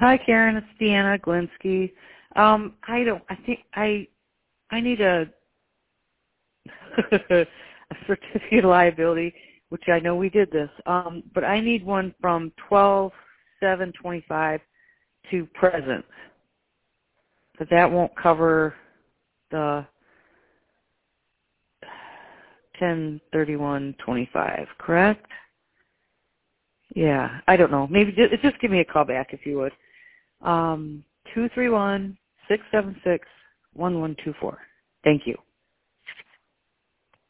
Hi, Karen. It's Deanna Glinsky. I need a a certificate of liability, which I know we did this, but I need one from 12/7/25 to present, but that won't cover the 10/31/25, correct? Yeah, I don't know. Maybe just give me a call back if you would. 231-676-1124. Thank you.